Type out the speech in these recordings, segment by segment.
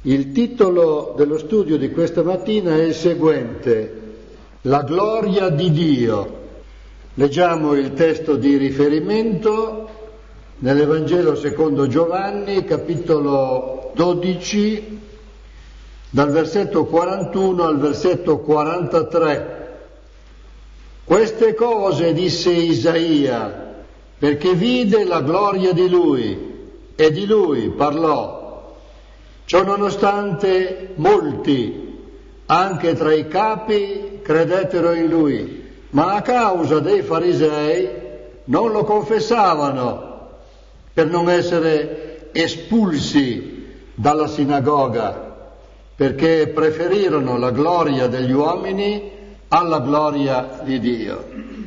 Il titolo dello studio di questa mattina è il seguente: La gloria di Dio. Leggiamo il testo di riferimento nell'Evangelo secondo Giovanni, capitolo 12, dal versetto 41 al versetto 43. Queste cose disse Isaia, perché vide la gloria di Lui, e di Lui parlò. Ciononostante molti, anche tra i capi, credettero in Lui, ma a causa dei farisei non lo confessavano, per non essere espulsi dalla sinagoga, perché preferirono la gloria degli uomini alla gloria di Dio.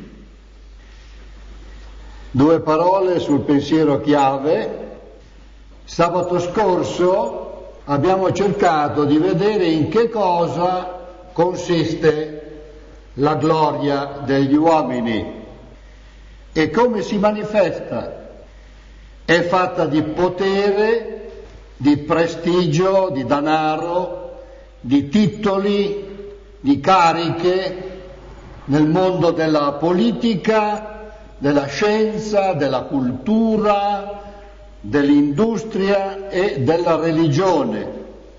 Due parole sul pensiero chiave. Sabato scorso abbiamo cercato di vedere in che cosa consiste la gloria degli uomini e come si manifesta. È fatta di potere, di prestigio, di denaro, di titoli, di cariche nel mondo della politica, della scienza, della cultura, dell'industria e della religione,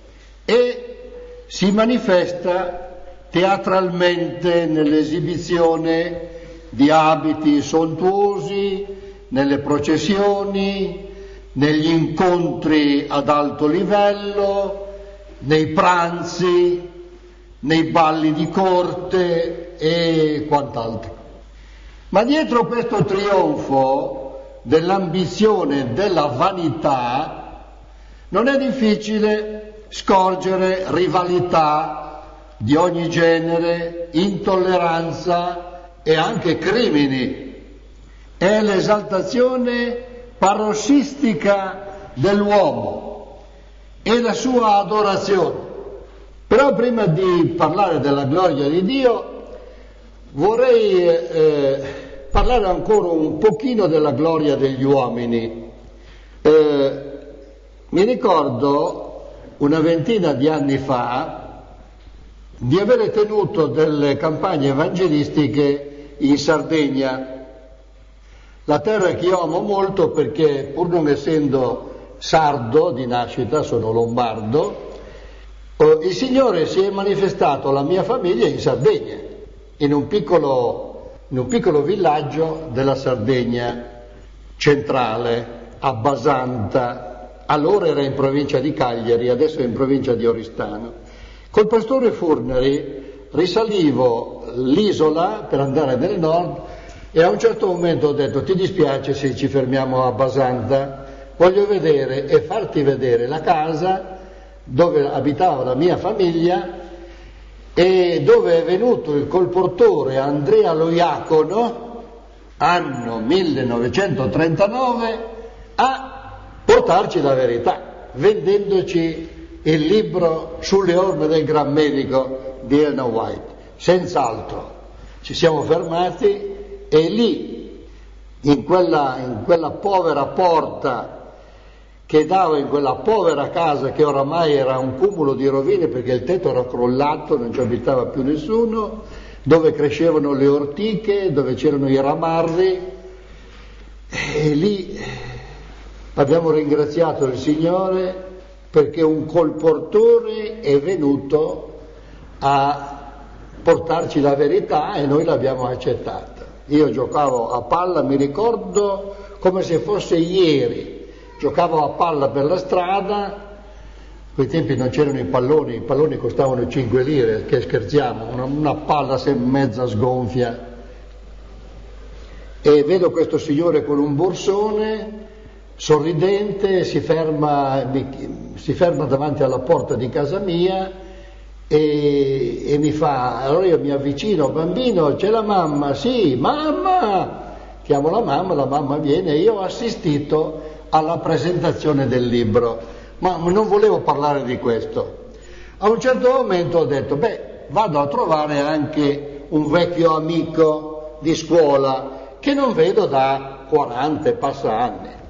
e si manifesta teatralmente nell'esibizione di abiti sontuosi, nelle processioni, negli incontri ad alto livello, nei pranzi, nei balli di corte e quant'altro. Ma dietro questo trionfo dell'ambizione e della vanità non è difficile scorgere rivalità di ogni genere, intolleranza e anche crimini. È l'esaltazione parossistica dell'uomo e la sua adorazione. Però prima di parlare della gloria di Dio vorrei parlare ancora un pochino della gloria degli uomini. Mi ricordo una ventina di anni fa di avere tenuto delle campagne evangelistiche in Sardegna, la terra che io amo molto perché, pur non essendo sardo di nascita, sono lombardo, il Signore si è manifestato alla mia famiglia in Sardegna, in un piccolo villaggio della Sardegna centrale, a Basanta. Allora era in provincia di Cagliari, adesso è in provincia di Oristano. Col pastore Furnari risalivo l'isola per andare nel nord e a un certo momento ho detto: ti dispiace se ci fermiamo a Basanta? Voglio vedere e farti vedere la casa dove abitava la mia famiglia e dove è venuto il colportore Andrea Loiacono, anno 1939, a portarci la verità, vendendoci il libro Sulle orme del Gran Medico di Ellen White. Senz'altro ci siamo fermati e lì, in quella povera porta che dava in quella povera casa che oramai era un cumulo di rovine perché il tetto era crollato, non ci abitava più nessuno, dove crescevano le ortiche, dove c'erano i ramarri, e lì abbiamo ringraziato il Signore perché un colportore è venuto a portarci la verità e noi l'abbiamo accettata. Io giocavo a palla, mi ricordo come se fosse ieri. Giocavo a palla per la strada, a quei tempi non c'erano i palloni costavano 5 lire, che scherziamo, una palla mezza sgonfia. E vedo questo signore con un borsone, sorridente, si ferma davanti alla porta di casa mia e mi fa, allora io mi avvicino: bambino, c'è la mamma? Sì, mamma! Chiamo la mamma viene e io ho assistito alla presentazione del libro, ma non volevo parlare di questo. A un certo momento ho detto: vado a trovare anche un vecchio amico di scuola che non vedo da 40 e passa anni.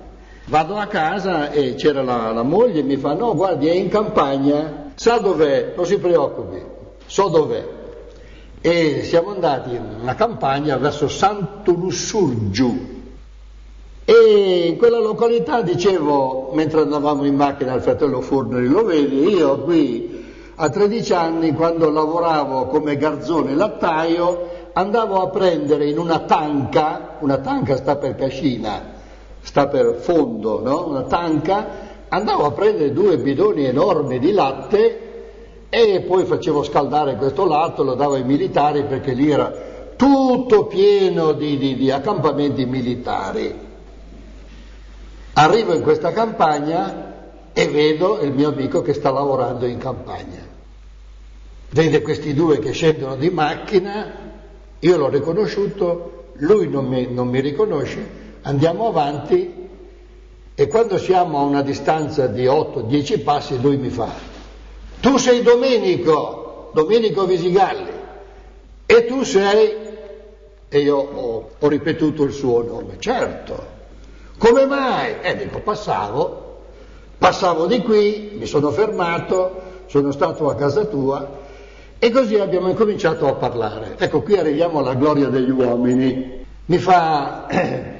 Vado a casa e c'era la moglie e mi fa: no, guardi, è in campagna, sa dov'è? Non si preoccupi, so dov'è. E siamo andati in una campagna verso Santo Lussurgiu. E in quella località, dicevo, mentre andavamo in macchina al fratello Furnari, lo vedi, io qui a 13 anni, quando lavoravo come garzone lattaio, andavo a prendere in una tanca sta per cascina, sta per fondo, no? Una tanca, andavo a prendere 2 bidoni enormi di latte e poi facevo scaldare questo latte, lo davo ai militari, perché lì era tutto pieno di accampamenti militari. Arrivo in questa campagna e vedo il mio amico che sta lavorando in campagna. Vede questi 2 che scendono di macchina, io l'ho riconosciuto, lui non mi riconosce, andiamo avanti e quando siamo a una distanza di 8-10 passi lui mi fa: tu sei Domenico Visigalli, e tu sei... E io ho ripetuto il suo nome. Certo. Come mai? Dico, passavo di qui, mi sono fermato, sono stato a casa tua, e così abbiamo incominciato a parlare. Ecco, qui arriviamo alla gloria degli uomini. Mi fa,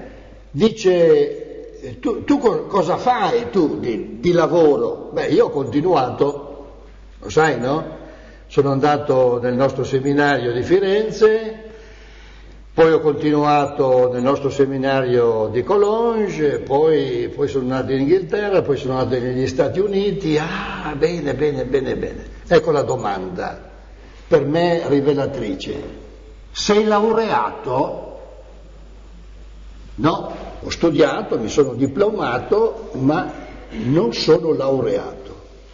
dice, tu cosa fai tu di lavoro? Beh, io ho continuato, lo sai, no? Sono andato nel nostro seminario di Firenze, poi ho continuato nel nostro seminario di Collonges, poi sono andato in Inghilterra, poi sono andato negli Stati Uniti. Ah, bene. Ecco la domanda, per me rivelatrice. Sei laureato? No, ho studiato, mi sono diplomato, ma non sono laureato.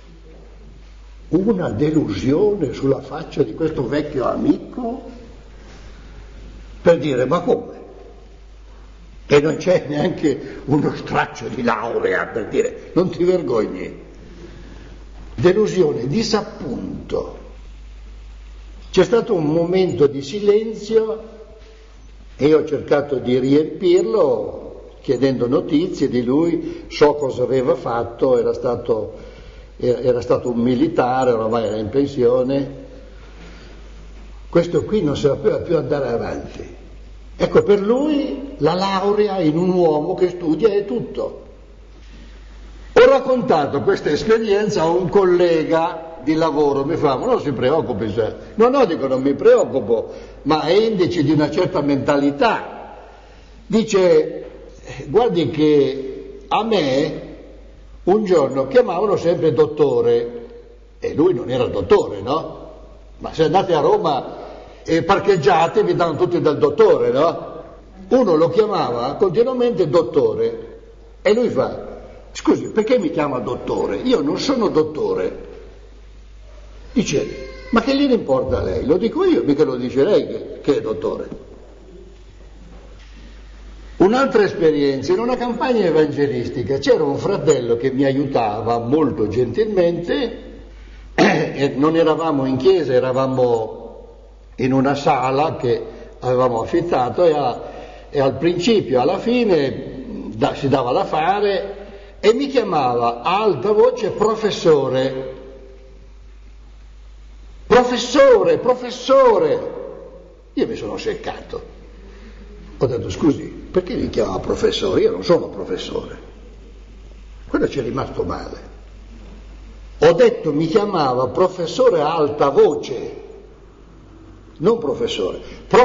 Una delusione sulla faccia di questo vecchio amico, per dire: ma come? E non c'è neanche uno straccio di laurea, per dire: non ti vergogni. Delusione, disappunto. C'è stato un momento di silenzio e io ho cercato di riempirlo chiedendo notizie di lui. So cosa aveva fatto, era stato un militare, oramai era in pensione. Questo qui non sapeva più andare avanti. Ecco, per lui la laurea in un uomo che studia è tutto. Ho raccontato questa esperienza a un collega di lavoro, mi fa: ma non si preoccupi, cioè. No, dico, non mi preoccupo, ma è indice di una certa mentalità. Dice: guardi che a me un giorno chiamavano sempre dottore, e lui non era dottore, no? Ma se andate a Roma e parcheggiate vi danno tutti del dottore, no? Uno lo chiamava continuamente dottore e lui fa: scusi, perché mi chiama dottore? Io non sono dottore. Dice: ma che gliene importa a lei? Lo dico io, mica lo dice lei che è dottore. Un'altra esperienza, in una campagna evangelistica c'era un fratello che mi aiutava molto gentilmente, e non eravamo in chiesa, eravamo in una sala che avevamo affittato, e al principio, alla fine si dava da fare, e mi chiamava a alta voce professore. Io mi sono seccato, ho detto: scusi, perché mi chiama professore? Io non sono professore. Quello ci è rimasto male. Ho detto: mi chiamava professore a alta voce, non professore.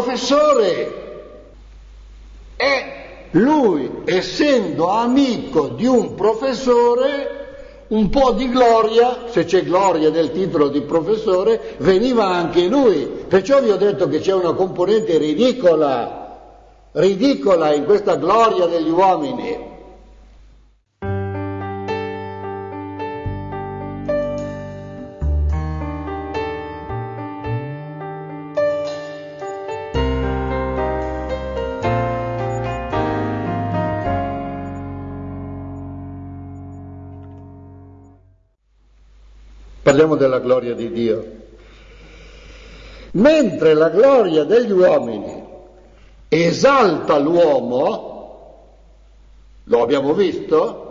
E lui, essendo amico di un professore, un po' di gloria, se c'è gloria nel titolo di professore, veniva anche lui. Perciò vi ho detto che c'è una componente ridicola in questa gloria degli uomini. Parliamo della gloria di Dio. Mentre la gloria degli uomini esalta l'uomo, lo abbiamo visto,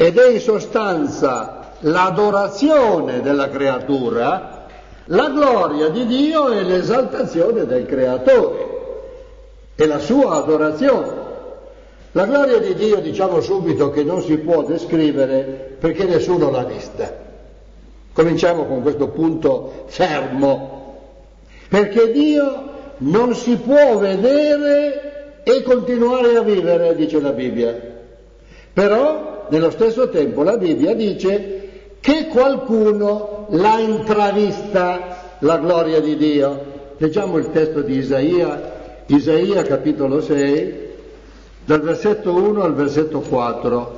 ed è in sostanza l'adorazione della creatura, la gloria di Dio è l'esaltazione del creatore, è la sua adorazione. La gloria di Dio, diciamo subito che non si può descrivere perché nessuno l'ha vista. Cominciamo con questo punto fermo, perché Dio non si può vedere e continuare a vivere, dice la Bibbia. Però, nello stesso tempo, la Bibbia dice che qualcuno l'ha intravista, la gloria di Dio. Leggiamo il testo di Isaia capitolo 6, dal versetto 1 al versetto 4.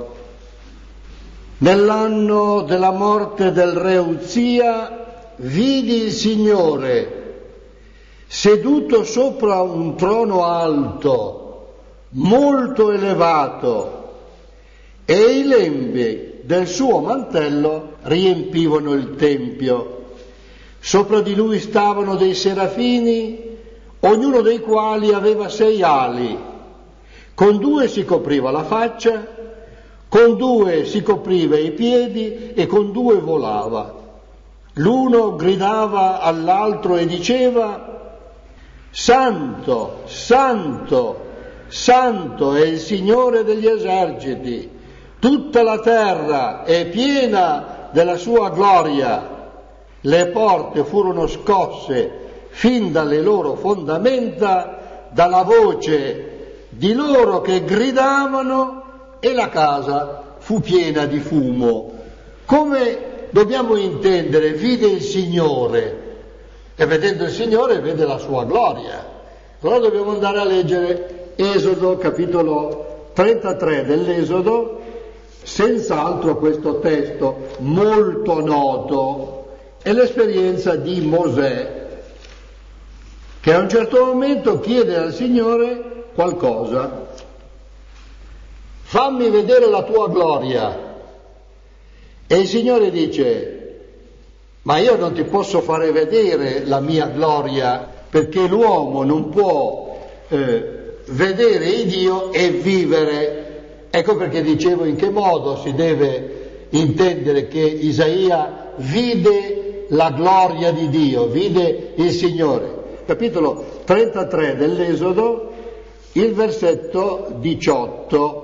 Nell'anno della morte del re Uzia vidi il Signore seduto sopra un trono alto, molto elevato, e i lembi del suo mantello riempivano il tempio. Sopra di lui stavano dei serafini, ognuno dei quali aveva 6 ali. Con 2 si copriva la faccia, con 2 si copriva i piedi e con 2 volava. L'uno gridava all'altro e diceva: Santo, Santo, Santo è il Signore degli eserciti, tutta la terra è piena della sua gloria. Le porte furono scosse fin dalle loro fondamenta dalla voce di loro che gridavano, e la casa fu piena di fumo. Come dobbiamo intendere vide il Signore? E vedendo il Signore vede la sua gloria. Allora dobbiamo andare a leggere Esodo, capitolo 33 dell'Esodo, senz'altro questo testo molto noto, è l'esperienza di Mosè, che a un certo momento chiede al Signore qualcosa. Fammi vedere la tua gloria. E il Signore dice: ma io non ti posso fare vedere la mia gloria, perché l'uomo non può vedere il Dio e vivere. Ecco perché dicevo in che modo si deve intendere che Isaia vide la gloria di Dio, vide il Signore. Capitolo 33 dell'Esodo, il versetto 18.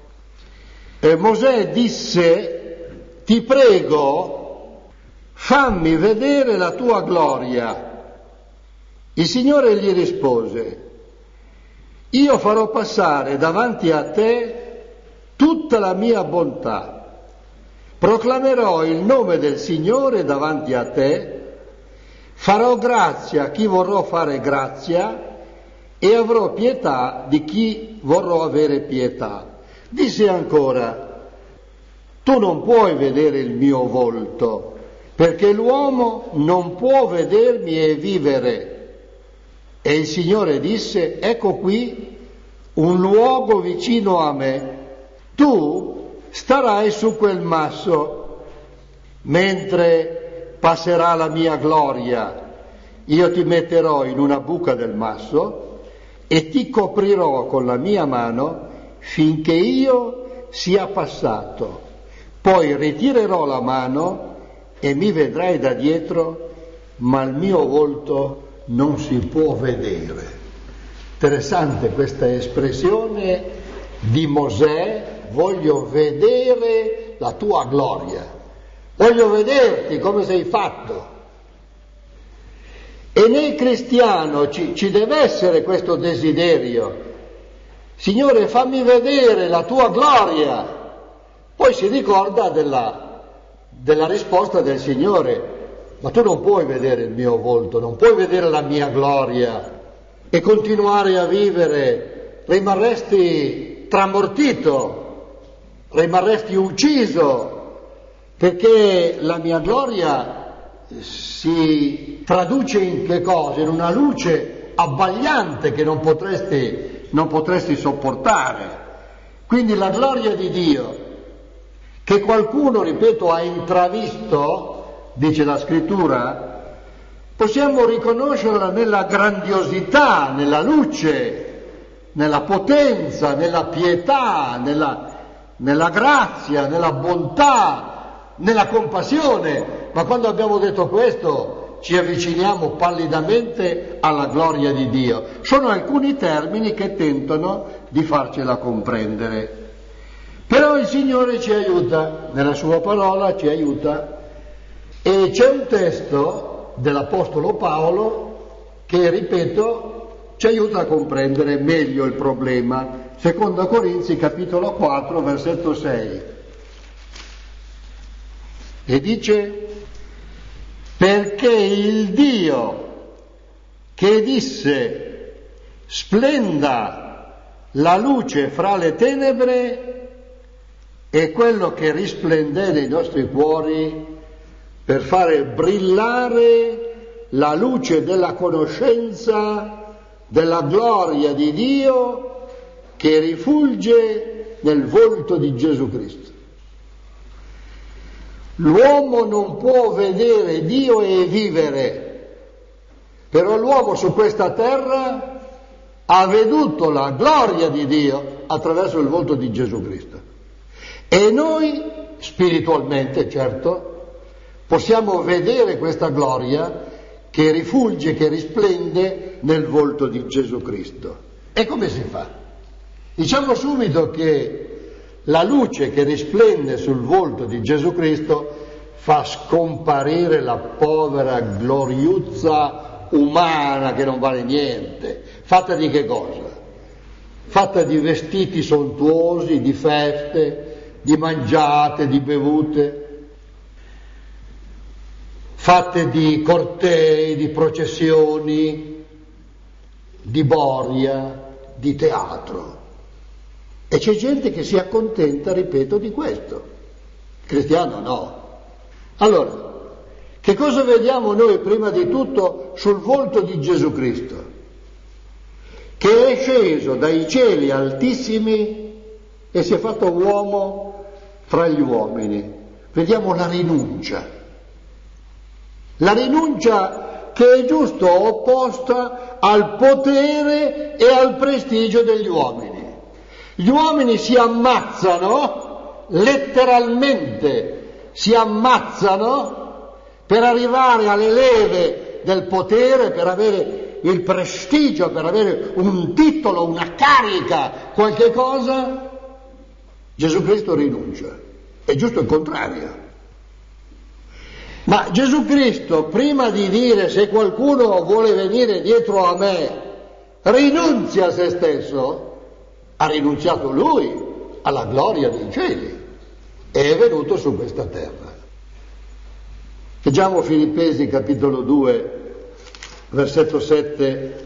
Mosè disse: ti prego, fammi vedere la tua gloria. Il Signore gli rispose: io farò passare davanti a te tutta la mia bontà, proclamerò il nome del Signore davanti a te, farò grazia a chi vorrò fare grazia e avrò pietà di chi vorrò avere pietà. Disse ancora: tu non puoi vedere il mio volto, perché l'uomo non può vedermi e vivere. E il Signore disse: ecco qui un luogo vicino a me, tu starai su quel masso, mentre passerà la mia gloria, io ti metterò in una buca del masso e ti coprirò con la mia mano finché io sia passato. Poi ritirerò la mano e mi vedrai da dietro, ma il mio volto non si può vedere. Interessante questa espressione di Mosè: voglio vedere la tua gloria, voglio vederti come sei fatto. E nel cristiano ci deve essere questo desiderio: Signore, fammi vedere la tua gloria. Poi si ricorda della risposta del Signore: ma tu non puoi vedere il mio volto, non puoi vedere la mia gloria e continuare a vivere, rimarresti tramortito, rimarresti ucciso, perché la mia gloria si traduce in che cosa? In una luce abbagliante che non potresti sopportare. Quindi la gloria di Dio, che qualcuno, ripeto, ha intravisto, dice la Scrittura, possiamo riconoscerla nella grandiosità, nella luce, nella potenza, nella pietà, nella grazia, nella bontà, nella compassione. Ma quando abbiamo detto questo ci avviciniamo pallidamente alla gloria di Dio. Sono alcuni termini che tentano di farcela comprendere. Però il Signore ci aiuta, nella sua parola ci aiuta, e c'è un testo dell'Apostolo Paolo che, ripeto, ci aiuta a comprendere meglio il problema. Seconda Corinzi, capitolo 4, versetto 6. E dice: perché il Dio che disse splenda la luce fra le tenebre è quello che risplende nei nostri cuori per fare brillare la luce della conoscenza della gloria di Dio che rifulge nel volto di Gesù Cristo. L'uomo non può vedere Dio e vivere, però l'uomo su questa terra ha veduto la gloria di Dio attraverso il volto di Gesù Cristo. E noi, spiritualmente, certo, possiamo vedere questa gloria che rifulge, che risplende nel volto di Gesù Cristo. E come si fa? Diciamo subito che la luce che risplende sul volto di Gesù Cristo fa scomparire la povera gloriuzza umana che non vale niente. Fatta di che cosa? Fatta di vestiti sontuosi, di feste, di mangiate, di bevute, fatte di cortei, di processioni, di boria, di teatro. E c'è gente che si accontenta, ripeto, di questo. Il cristiano no. Allora, che cosa vediamo noi prima di tutto sul volto di Gesù Cristo? Che è sceso dai cieli altissimi e si è fatto uomo fra gli uomini. Vediamo la rinuncia. La rinuncia che è giusto opposta al potere e al prestigio degli uomini. Gli uomini si ammazzano, letteralmente si ammazzano per arrivare alle leve del potere, per avere il prestigio, per avere un titolo, una carica, qualche cosa. Gesù Cristo rinuncia. È giusto il contrario. Ma Gesù Cristo, prima di dire se qualcuno vuole venire dietro a me, rinunzia a se stesso, ha rinunziato lui alla gloria dei cieli e è venuto su questa terra. Leggiamo Filippesi capitolo 2, versetto 7.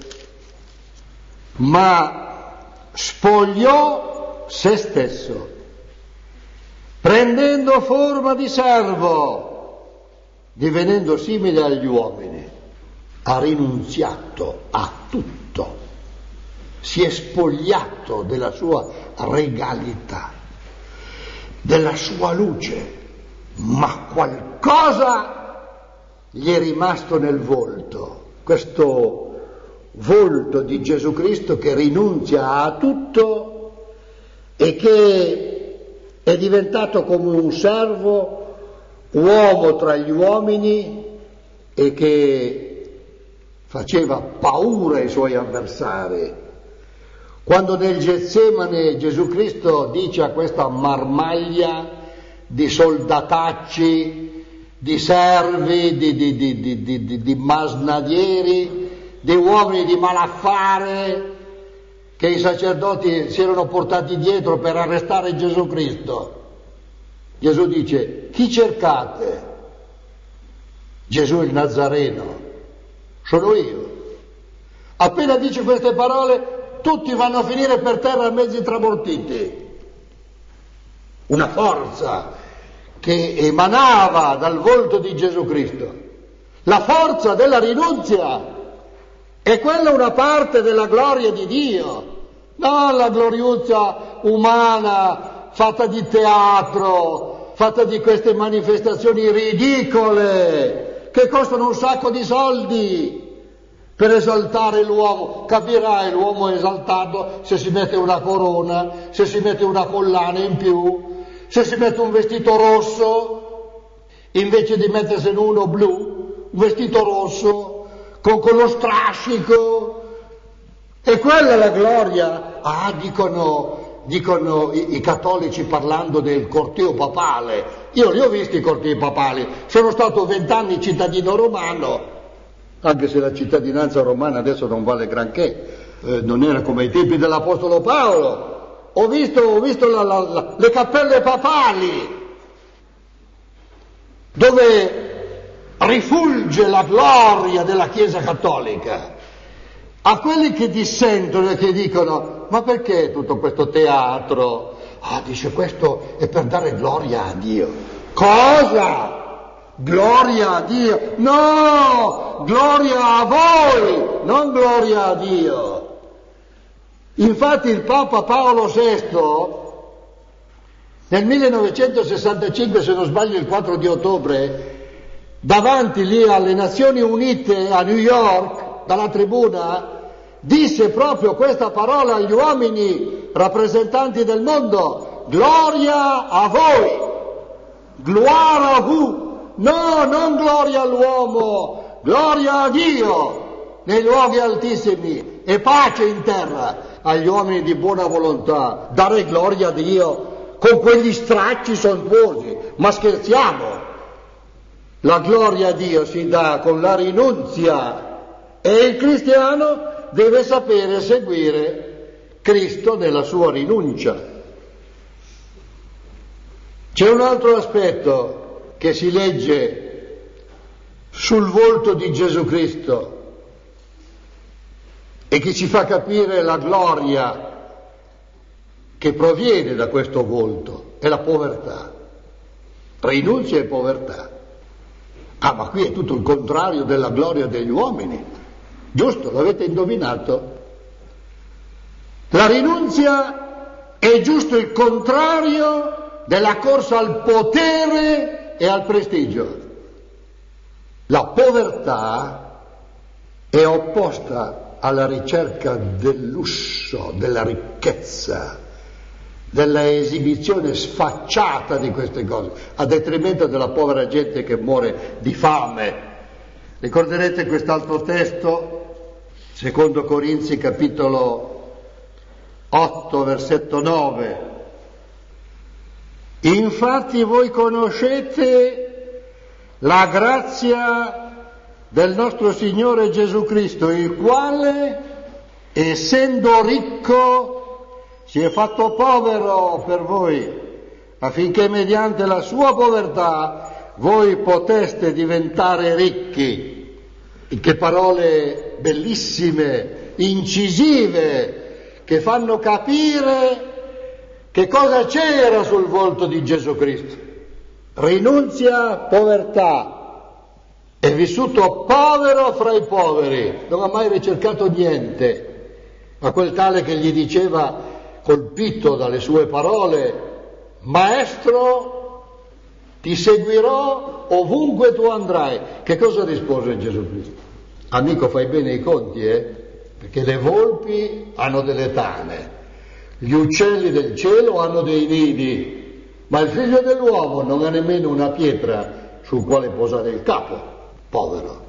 Ma spogliò se stesso, prendendo forma di servo, divenendo simile agli uomini. Ha rinunziato a tutto. Si è spogliato della sua regalità, della sua luce, ma qualcosa gli è rimasto nel volto, questo volto di Gesù Cristo che rinunzia a tutto e che è diventato come un servo, uomo tra gli uomini e che faceva paura ai suoi avversari. Quando nel Getsemane Gesù Cristo dice a questa marmaglia di soldatacci, di servi, di masnadieri, di uomini di malaffare, che i sacerdoti si erano portati dietro per arrestare Gesù Cristo, Gesù dice: chi cercate? Gesù il Nazareno, sono io. Appena dice queste parole tutti vanno a finire per terra mezzi tramortiti. Una forza che emanava dal volto di Gesù Cristo, la forza della rinunzia, e quella è una parte della gloria di Dio, non la gloriuzza umana fatta di teatro, fatta di queste manifestazioni ridicole che costano un sacco di soldi per esaltare l'uomo. Capirai, l'uomo è esaltato se si mette una corona, se si mette una collana in più, se si mette un vestito rosso, invece di mettersene uno blu, un vestito rosso, con lo strascico. E quella è la gloria. Ah, dicono i cattolici parlando del corteo papale. Io li ho visti i cortei papali, sono stato 20 anni cittadino romano, anche se la cittadinanza romana adesso non vale granché, non era come ai tempi dell'Apostolo Paolo. Ho visto le cappelle papali, dove rifulge la gloria della Chiesa cattolica. A quelli che dissentono e che dicono: ma perché tutto questo teatro? Ah, dice, questo è per dare gloria a Dio. Cosa? Gloria a Dio? No! Gloria a voi, non gloria a Dio. Infatti il Papa Paolo VI nel 1965, se non sbaglio il 4 di ottobre, davanti lì alle Nazioni Unite a New York, dalla tribuna, disse proprio questa parola agli uomini rappresentanti del mondo: gloria a voi, gloria a vous. No, non gloria all'uomo, gloria a Dio nei luoghi altissimi e pace in terra agli uomini di buona volontà. Dare gloria a Dio con quegli stracci sontuosi, ma scherziamo? La gloria a Dio si dà con la rinunzia. E il cristiano deve sapere seguire Cristo nella sua rinuncia. C'è un altro aspetto che si legge sul volto di Gesù Cristo e che ci fa capire la gloria che proviene da questo volto, è la povertà. Rinunzia e povertà. Ah, ma qui è tutto il contrario della gloria degli uomini. Giusto, l'avete indovinato? La rinunzia è giusto il contrario della corsa al potere e al prestigio. La povertà è opposta alla ricerca del lusso, della ricchezza, della esibizione sfacciata di queste cose, a detrimento della povera gente che muore di fame. Ricorderete quest'altro testo? Secondo Corinzi capitolo 8 versetto 9. Infatti voi conoscete la grazia del nostro Signore Gesù Cristo, il quale, essendo ricco, si è fatto povero per voi, affinché mediante la sua povertà voi poteste diventare ricchi. Che parole bellissime, incisive, che fanno capire che cosa c'era sul volto di Gesù Cristo. Rinunzia, povertà, è vissuto povero fra i poveri, non ha mai ricercato niente, ma quel tale che gli diceva, colpito dalle sue parole: Maestro, ti seguirò ovunque tu andrai. Che cosa rispose Gesù Cristo? Amico, fai bene i conti, perché le volpi hanno delle tane, gli uccelli del cielo hanno dei nidi, ma il figlio dell'uomo non ha nemmeno una pietra sul quale posare il capo. Povero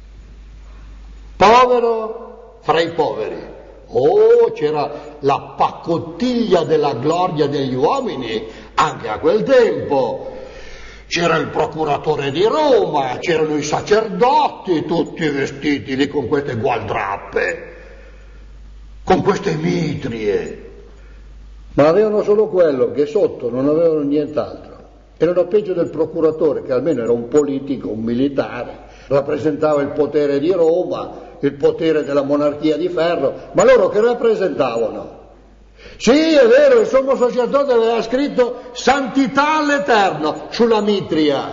fra i poveri. Oh, c'era la pacottiglia della gloria degli uomini anche a quel tempo. C'era il procuratore di Roma, c'erano i sacerdoti, tutti vestiti lì con queste gualdrappe, con queste mitrie. Ma avevano solo quello, che sotto non avevano nient'altro. Erano peggio del procuratore, che almeno era un politico, un militare, rappresentava il potere di Roma, il potere della monarchia di ferro, ma loro che rappresentavano? Sì, è vero, il sommo sacerdote aveva scritto santità all'Eterno sulla mitria,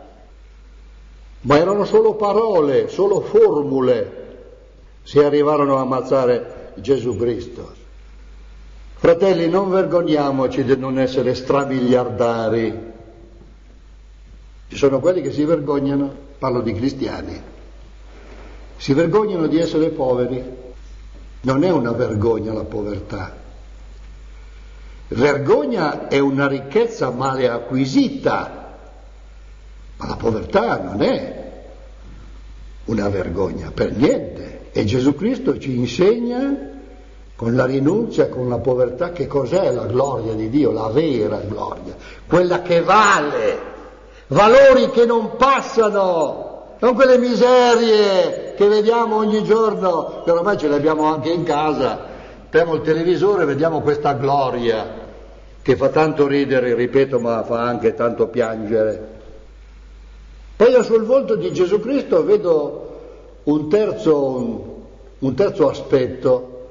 ma erano solo parole, solo formule, se arrivarono a ammazzare Gesù Cristo. Fratelli, non vergogniamoci di non essere strabiliardari. Ci sono quelli che si vergognano, parlo di cristiani, Si vergognano di essere poveri. Non è una vergogna la povertà. Vergogna è una ricchezza male acquisita, ma la povertà non è una vergogna per niente. E Gesù Cristo ci insegna con la rinunzia, con la povertà, che cos'è la gloria di Dio, la vera gloria, quella che vale, valori che non passano, non quelle miserie che vediamo ogni giorno, che ormai ce le abbiamo anche in casa. Apriamo il televisore e vediamo questa gloria che fa tanto ridere, ripeto, ma fa anche tanto piangere. Poi io sul volto di Gesù Cristo vedo un terzo aspetto,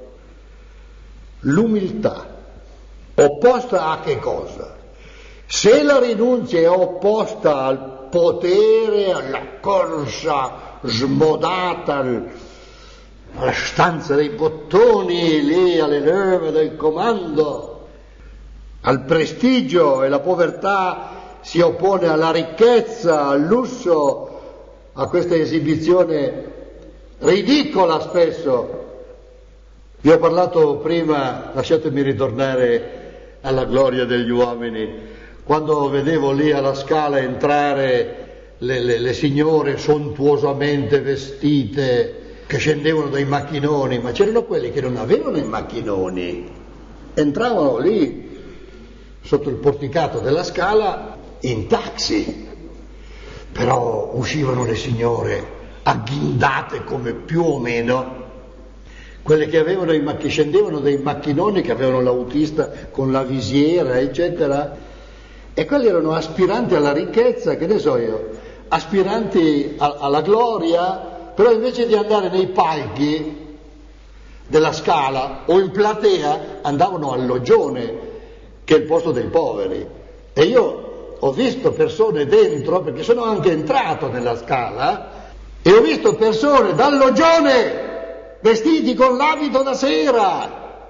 l'umiltà, opposta a che cosa? Se la rinunzia è opposta al potere, alla corsa smodata, alla stanza dei bottoni, lì alle leve del comando, al prestigio, e la povertà si oppone alla ricchezza, al lusso, a questa esibizione ridicola spesso. Vi ho parlato prima, lasciatemi ritornare alla gloria degli uomini, quando vedevo lì alla Scala entrare le signore sontuosamente vestite, che scendevano dai macchinoni, ma c'erano quelli che non avevano i macchinoni, entravano lì sotto il porticato della Scala in taxi, però uscivano le signore agghindate come più o meno quelle che avevano che scendevano dai macchinoni, che avevano l'autista con la visiera eccetera, e quelli erano aspiranti alla ricchezza, che ne so io, aspiranti alla gloria. Però invece di andare nei palchi della Scala o in platea andavano al loggione, che è il posto dei poveri. E io ho visto persone dentro, perché sono anche entrato nella Scala, e ho visto persone dal loggione vestiti con l'abito da sera,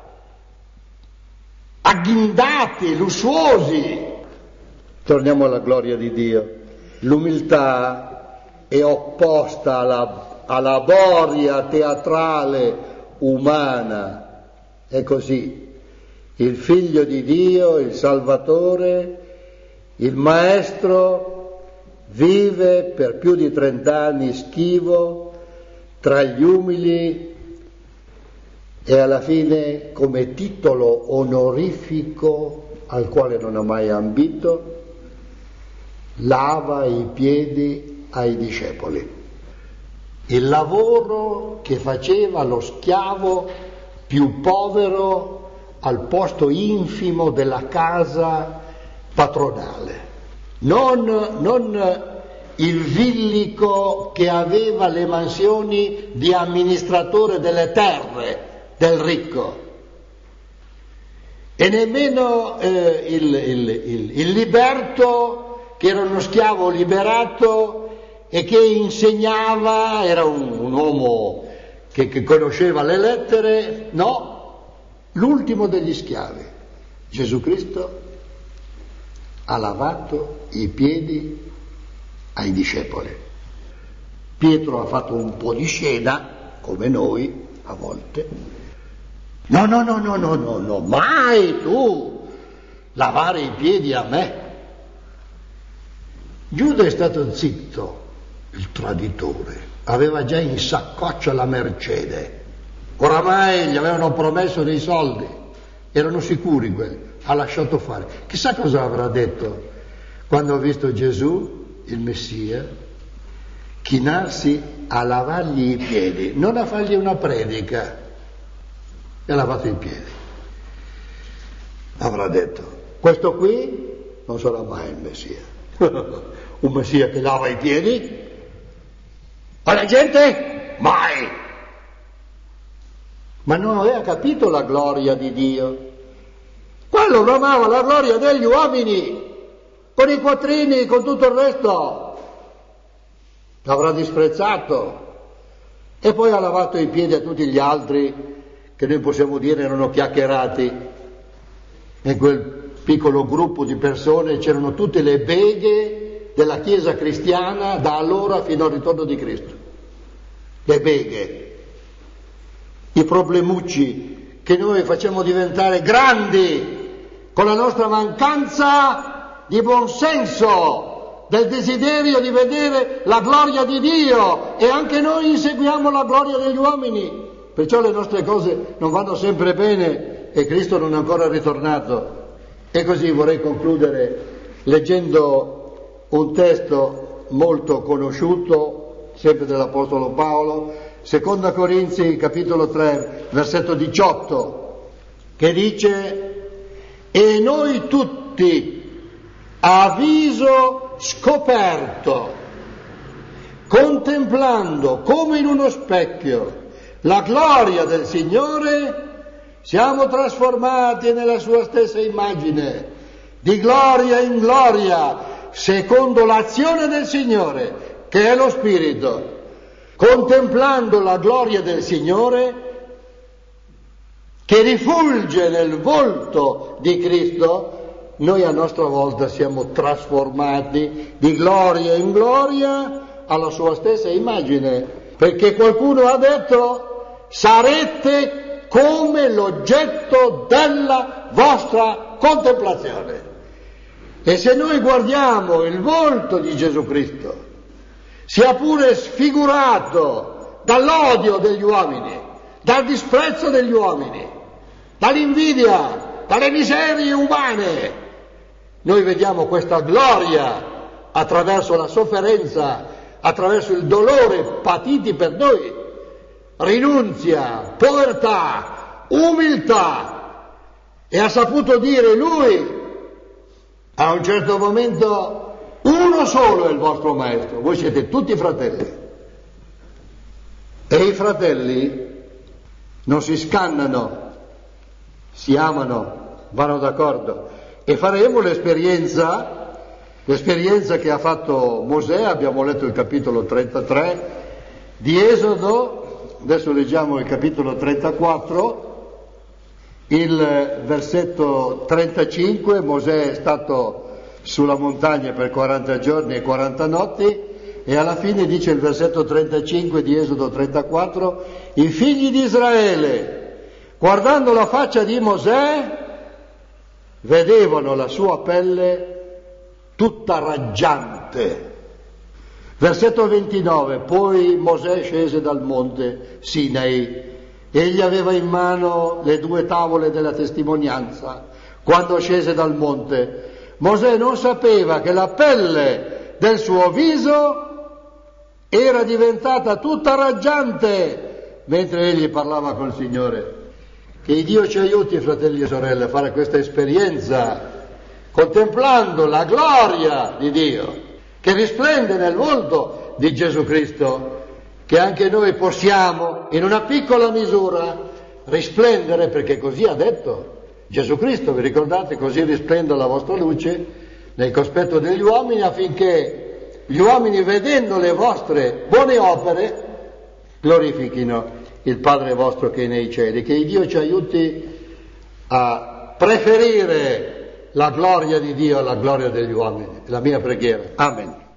agghindati, lussuosi. Torniamo alla gloria di Dio. L'umiltà è opposta alla boria teatrale umana. È così. Il Figlio di Dio, il Salvatore, il Maestro, vive per più di 30 anni schivo tra gli umili, e alla fine, come titolo onorifico al quale non ha mai ambito, lava i piedi ai discepoli. Il lavoro che faceva lo schiavo più povero al posto infimo della casa padronale, non il villico che aveva le mansioni di amministratore delle terre del ricco, e nemmeno il liberto che era uno schiavo liberato e che insegnava, era un uomo che conosceva le lettere. No, l'ultimo degli schiavi, Gesù Cristo, ha lavato i piedi ai discepoli. Pietro ha fatto un po' di scena, come noi a volte. No, mai tu lavare i piedi a me. Giuda è stato zitto, il traditore, aveva già in saccoccia la mercede, oramai gli avevano promesso dei soldi, erano sicuri quelli, ha lasciato fare. Chissà cosa avrà detto quando ha visto Gesù, il Messia, chinarsi a lavargli i piedi, non a fargli una predica, e ha lavato i piedi. Avrà detto: questo qui non sarà mai il Messia. Un Messia che lava i piedi alla gente? Mai! Ma non aveva capito la gloria di Dio. Quello non amava la gloria degli uomini, con i quattrini, con tutto il resto. L'avrà disprezzato. E poi ha lavato i piedi a tutti gli altri, che noi possiamo dire erano chiacchierati. In quel piccolo gruppo di persone c'erano tutte le beghe della Chiesa cristiana da allora fino al ritorno di Cristo. le beghe, i problemucci che noi facciamo diventare grandi con la nostra mancanza di buonsenso, del desiderio di vedere la gloria di Dio, e anche noi inseguiamo la gloria degli uomini, perciò le nostre cose non vanno sempre bene e Cristo non è ancora ritornato. E così vorrei concludere leggendo un testo molto conosciuto, sempre dell'Apostolo Paolo, Seconda Corinzi capitolo 3 versetto 18, che dice: e noi tutti a viso scoperto, contemplando come in uno specchio la gloria del Signore, siamo trasformati nella sua stessa immagine, di gloria in gloria, secondo l'azione del Signore, che è lo Spirito. Contemplando la gloria del Signore, che rifulge nel volto di Cristo, noi a nostra volta siamo trasformati di gloria in gloria alla sua stessa immagine, perché qualcuno ha detto: sarete come l'oggetto della vostra contemplazione. E se noi guardiamo il volto di Gesù Cristo, sia pure sfigurato dall'odio degli uomini, dal disprezzo degli uomini, dall'invidia, dalle miserie umane, noi vediamo questa gloria attraverso la sofferenza, attraverso il dolore patiti per noi, rinunzia, povertà, umiltà, e ha saputo dire lui a un certo momento: uno solo è il vostro maestro, voi siete tutti fratelli. E i fratelli non si scannano, si amano, vanno d'accordo. E faremo l'esperienza che ha fatto Mosè. Abbiamo letto il capitolo 33 di Esodo, adesso leggiamo il capitolo 34, il versetto 35. Mosè è stato sulla montagna per 40 giorni e 40 notti, e alla fine dice il versetto 35 di Esodo 34: i figli di Israele, guardando la faccia di Mosè, vedevano la sua pelle tutta raggiante. Versetto 29: poi Mosè scese dal monte Sinai, egli aveva in mano le 2 tavole della testimonianza. Quando scese dal monte, Mosè non sapeva che la pelle del suo viso era diventata tutta raggiante mentre egli parlava col Signore. Che Dio ci aiuti, fratelli e sorelle, a fare questa esperienza, contemplando la gloria di Dio che risplende nel volto di Gesù Cristo, che anche noi possiamo in una piccola misura risplendere, perché così ha detto Gesù Cristo. Vi ricordate? Così risplenda la vostra luce nel cospetto degli uomini, affinché gli uomini, vedendo le vostre buone opere, glorifichino il Padre vostro che è nei cieli. Che Dio ci aiuti a preferire la gloria di Dio alla gloria degli uomini. La mia preghiera. Amen.